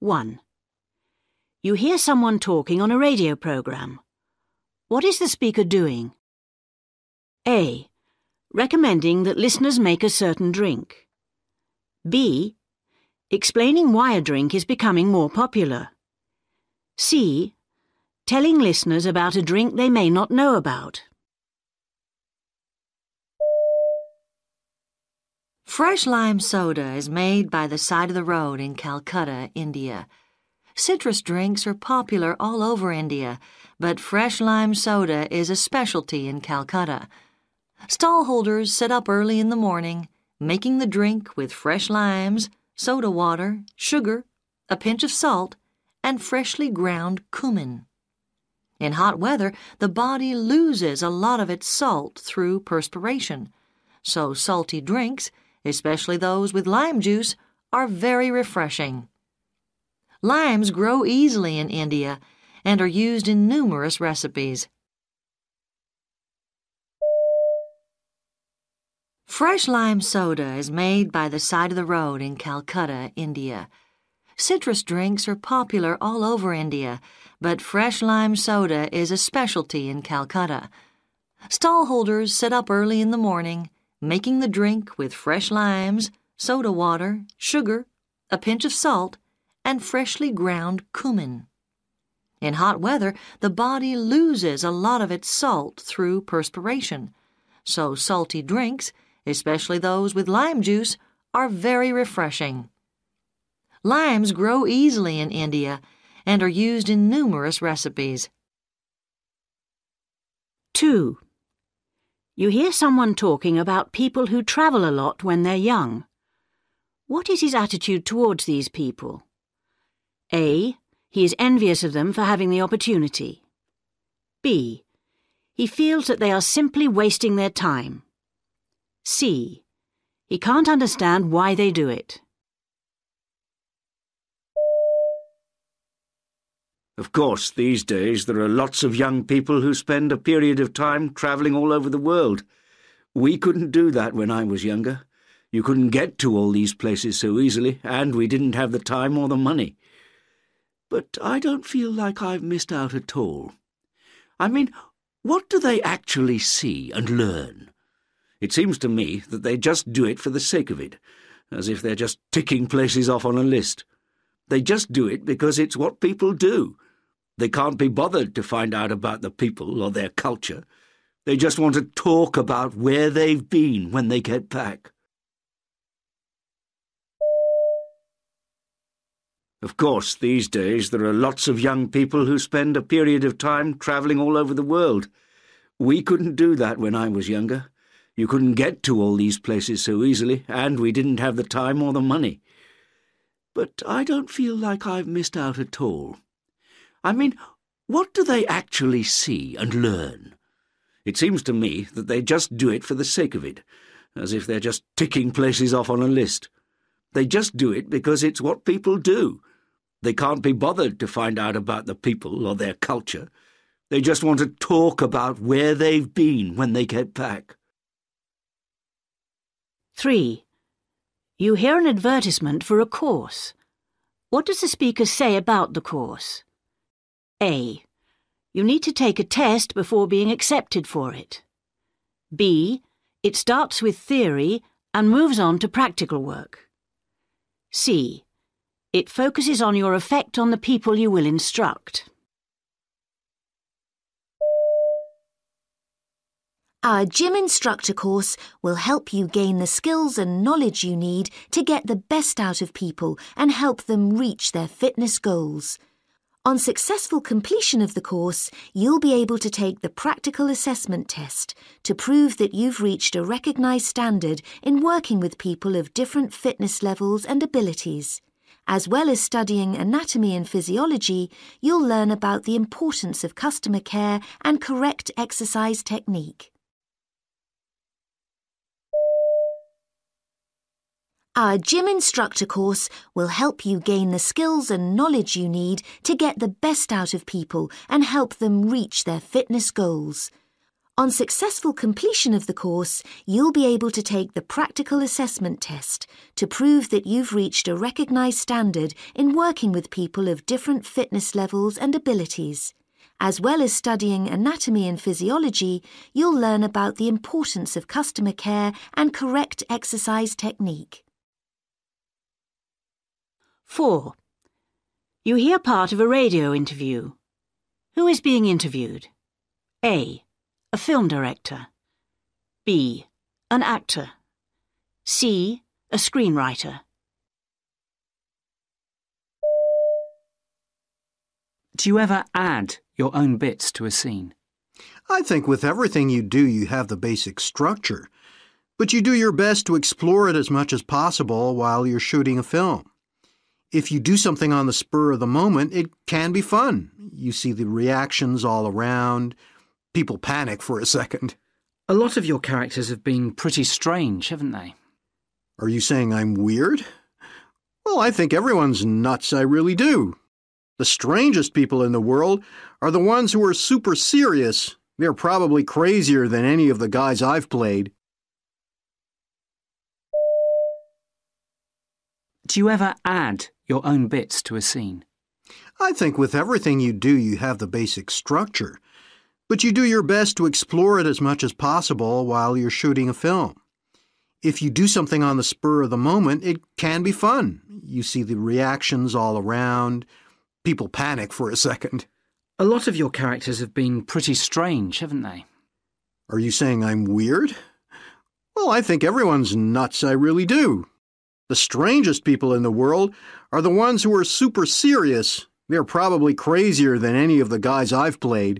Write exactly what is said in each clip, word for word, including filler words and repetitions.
one. You hear someone talking on a radio program. What is the speaker doing? A. Recommending that listeners make a certain drink. B. Explaining why a drink is becoming more popular. C. Telling listeners about a drink they may not know about. Fresh lime soda is made by the side of the road in Calcutta, India. Citrus drinks are popular all over India, but fresh lime soda is a specialty in Calcutta. Stallholders sit up early in the morning, making the drink with fresh limes, soda water, sugar, a pinch of salt, and freshly ground cumin. In hot weather, the body loses a lot of its salt through perspiration, so salty drinks, especially those with lime juice, are very refreshing. Limes grow easily in India and are used in numerous recipes. Fresh lime soda is made by the side of the road in Calcutta, India. Citrus drinks are popular all over India, but fresh lime soda is a specialty in Calcutta. Stallholders sit up early in the morning, making the drink with fresh limes, soda water, sugar, a pinch of salt, and freshly ground cumin. In hot weather, the body loses a lot of its salt through perspiration, so salty drinks, especially those with lime juice, are very refreshing. Limes grow easily in India and are used in numerous recipes. two. You hear someone talking about people who travel a lot when they're young. What is his attitude towards these people? A. He is envious of them for having the opportunity. B. He feels that they are simply wasting their time. C. He can't understand why they do it. Of course, these days there are lots of young people who spend a period of time travelling all over the world. We couldn't do that when I was younger. You couldn't get to all these places so easily, and we didn't have the time or the money. But I don't feel like I've missed out at all. I mean, what do they actually see and learn? It seems to me that they just do it for the sake of it, as if they're just ticking places off on a list. They just do it because it's what people do. They can't be bothered to find out about the people or their culture. They just want to talk about where they've been when they get back. Of course, these days there are lots of young people who spend a period of time travelling all over the world. We couldn't do that when I was younger. You couldn't get to all these places so easily, and we didn't have the time or the money. But I don't feel like I've missed out at all. I mean, what do they actually see and learn? It seems to me that they just do it for the sake of it, as if they're just ticking places off on a list. They just do it because it's what people do. They can't be bothered to find out about the people or their culture. They just want to talk about where they've been when they get back. three. You hear an advertisement for a course. What does the speaker say about the course? A. You need to take a test before being accepted for it. B. It starts with theory and moves on to practical work. C. It focuses on your effect on the people you will instruct. Our gym instructor course will help you gain the skills and knowledge you need to get the best out of people and help them reach their fitness goals. On successful completion of the course, you'll be able to take the practical assessment test to prove that you've reached a recognised standard in working with people of different fitness levels and abilities. As well as studying anatomy and physiology, you'll learn about the importance of customer care and correct exercise technique. Our gym instructor course will help you gain the skills and knowledge you need to get the best out of people and help them reach their fitness goals. On successful completion of the course, you'll be able to take the practical assessment test to prove that you've reached a recognised standard in working with people of different fitness levels and abilities. As well as studying anatomy and physiology, you'll learn about the importance of customer care and correct exercise technique. four. You hear part of a radio interview. Who is being interviewed? A. A film director. B. An actor. C. A screenwriter. Do you ever add your own bits to a scene? I think with everything you do, you have the basic structure, but you do your best to explore it as much as possible while you're shooting a film. If you do something on the spur of the moment, it can be fun. You see the reactions all around. People panic for a second. A lot of your characters have been pretty strange, haven't they? Are you saying I'm weird? Well, I think everyone's nuts, I really do. The strangest people in the world are the ones who are super serious. They're probably crazier than any of the guys I've played. Do you ever add your own bits to a scene? I think with everything you do, you have the basic structure, but you do your best to explore it as much as possible while you're shooting a film. If you do something on the spur of the moment, it can be fun. You see the reactions all around. People panic for a second. A lot of your characters have been pretty strange, haven't they? Are you saying I'm weird? Well, I think everyone's nuts, I really do. The strangest people in the world are the ones who are super serious. They're probably crazier than any of the guys I've played.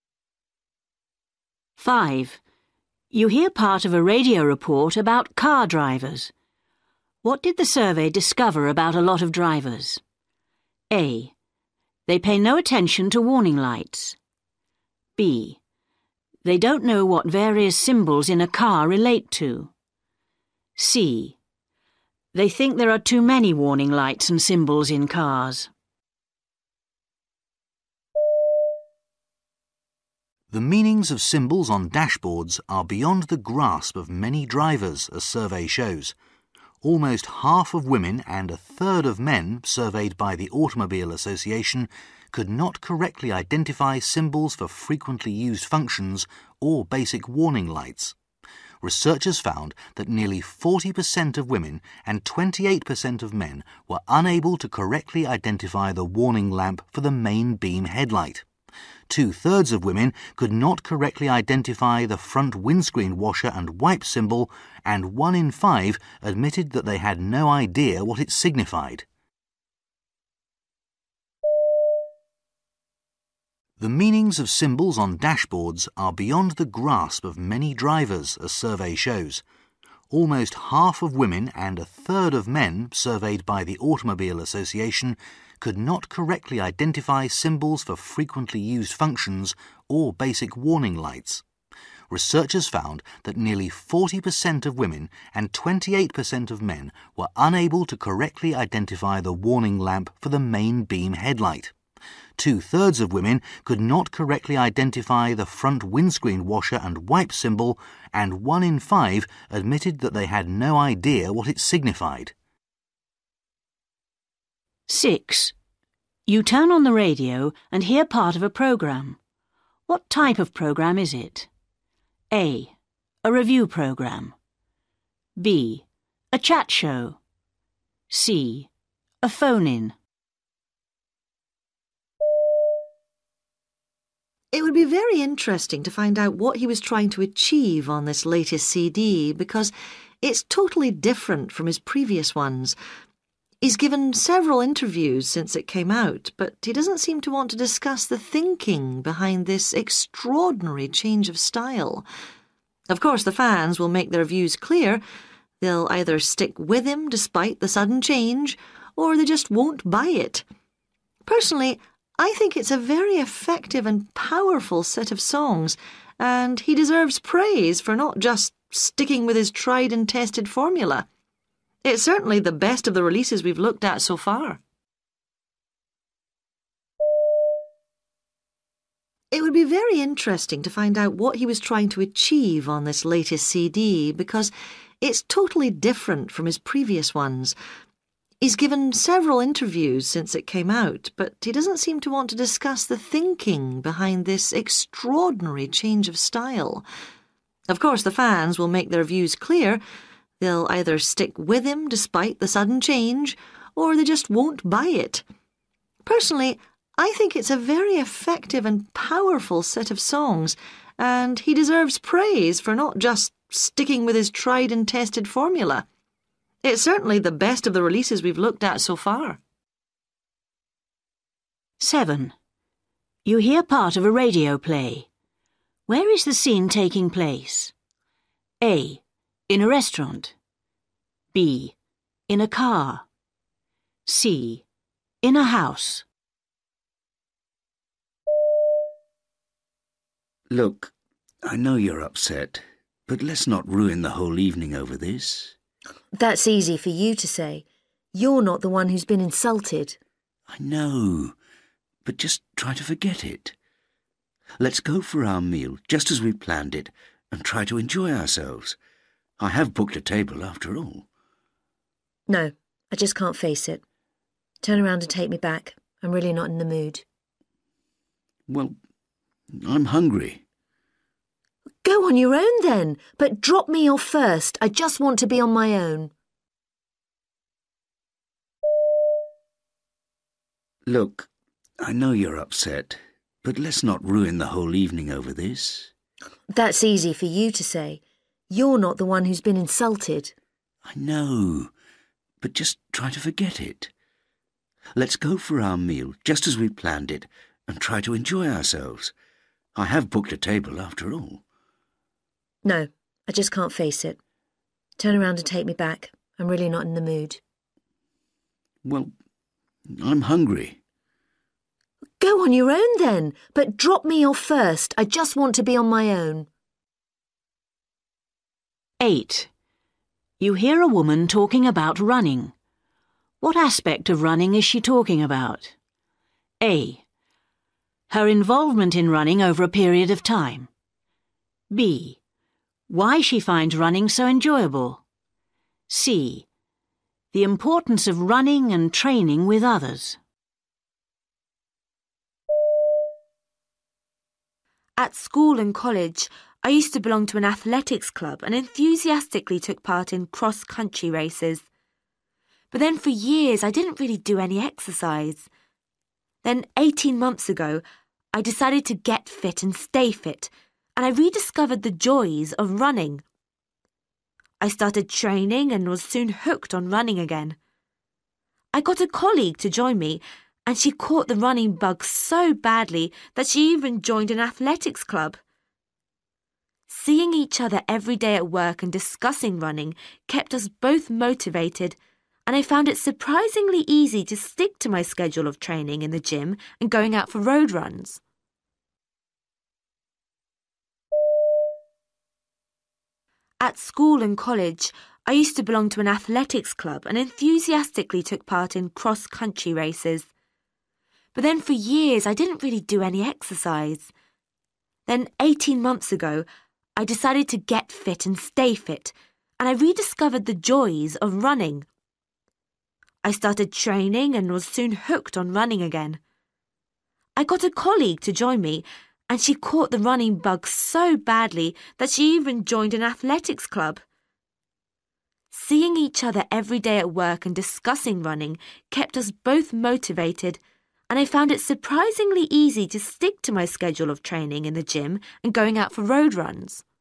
five. You hear part of a radio report about car drivers. What did the survey discover about a lot of drivers? A. They pay no attention to warning lights. B. They don't know what various symbols in a car relate to. C. They think there are too many warning lights and symbols in cars. The meanings of symbols on dashboards are beyond the grasp of many drivers, a survey shows. Almost half of women and a third of men surveyed by the Automobile Association could not correctly identify symbols for frequently used functions or basic warning lights. Researchers found that nearly forty percent of women and twenty-eight percent of men were unable to correctly identify the warning lamp for the main beam headlight. Two-thirds of women could not correctly identify the front windscreen washer and wipe symbol, and one in five admitted that they had no idea what it signified. The meanings of symbols on dashboards are beyond the grasp of many drivers, a survey shows. Almost half of women and a third of men surveyed by the Automobile Association could not correctly identify symbols for frequently used functions or basic warning lights. Researchers found that nearly forty percent of women and twenty-eight percent of men were unable to correctly identify the warning lamp for the main beam headlight. Two-thirds of women could not correctly identify the front windscreen washer and wipe symbol, and one in five admitted that they had no idea what it signified. six. You turn on the radio and hear part of a programme. What type of programme is it? A. A review programme. B. A chat show. C. A phone-in. It would be very interesting to find out what he was trying to achieve on this latest C D, because it's totally different from his previous ones. He's given several interviews since it came out, but he doesn't seem to want to discuss the thinking behind this extraordinary change of style. Of course, the fans will make their views clear. They'll either stick with him despite the sudden change, or they just won't buy it. Personally, I think it's a very effective and powerful set of songs, and he deserves praise for not just sticking with his tried and tested formula. It's certainly the best of the releases we've looked at so far. It would be very interesting to find out what he was trying to achieve on this latest C D, because it's totally different from his previous ones. He's given several interviews since it came out, but he doesn't seem to want to discuss the thinking behind this extraordinary change of style. Of course, the fans will make their views clear. They'll either stick with him despite the sudden change, or they just won't buy it. Personally, I think it's a very effective and powerful set of songs, and he deserves praise for not just sticking with his tried and tested formula. It's certainly the best of the releases we've looked at so far. seven. You hear part of a radio play. Where is the scene taking place? A. In a restaurant. B. In a car. C. In a house. Look, I know you're upset, but let's not ruin the whole evening over this. That's easy for you to say. You're not the one who's been insulted. I know, but just try to forget it. Let's go for our meal, just as we planned it, and try to enjoy ourselves. I have booked a table, after all. No, I just can't face it. Turn around and take me back. I'm really not in the mood. Well, I'm hungry. Go on your own then, but drop me off first. I just want to be on my own. Look, I know you're upset, but let's not ruin the whole evening over this. That's easy for you to say. You're not the one who's been insulted. I know, but just try to forget it. Let's go for our meal, just as we planned it, and try to enjoy ourselves. I have booked a table, after all. No, I just can't face it. Turn around and take me back. I'm really not in the mood. Well, I'm hungry. Go on your own then, but drop me off first. I just want to be on my own. eight. You hear a woman talking about running. What aspect of running is she talking about? A. Her involvement in running over a period of time. B. Why she finds running so enjoyable. C. The importance of running and training with others. At school and college, I used to belong to an athletics club and enthusiastically took part in cross-country races. But then for years I didn't really do any exercise. Then eighteen months ago, I decided to get fit and stay fit, and I rediscovered the joys of running. I started training and was soon hooked on running again. I got a colleague to join me, and she caught the running bug so badly that she even joined an athletics club. Seeing each other every day at work and discussing running kept us both motivated, and I found it surprisingly easy to stick to my schedule of training in the gym and going out for road runs. At school and college, I used to belong to an athletics club and enthusiastically took part in cross-country races. But then for years I didn't really do any exercise. Then eighteen months ago, I decided to get fit and stay fit, and I rediscovered the joys of running. I started training and was soon hooked on running again. I got a colleague to join me, and she caught the running bug so badly that she even joined an athletics club. Seeing each other every day at work and discussing running kept us both motivated, and I found it surprisingly easy to stick to my schedule of training in the gym and going out for road runs.